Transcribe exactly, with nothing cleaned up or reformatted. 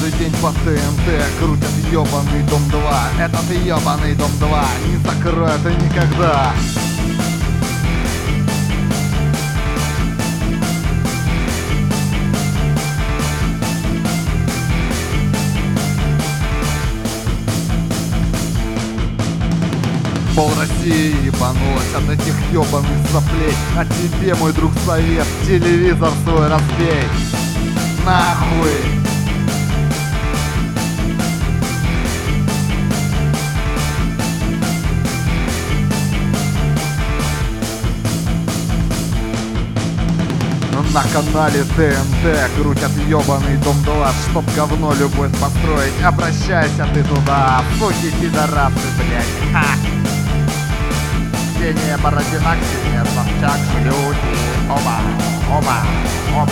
Каждый день по ТНТ крутят ёбаный Дом два. Этот ёбаный Дом два не закроют и никогда. Пол России ебанулась от этих ёбаных соплей. А тебе, мой друг, совет: телевизор свой разбей. Нахуй! На канале ТНТ крутят ёбаный Дом два. Чтоб говно любовь построить, обращайся ты туда. Суки, пидорасы, блядь. Ха! Ксения Бородина, Ксения Собчак, шлюхи. Оба, оба, оба.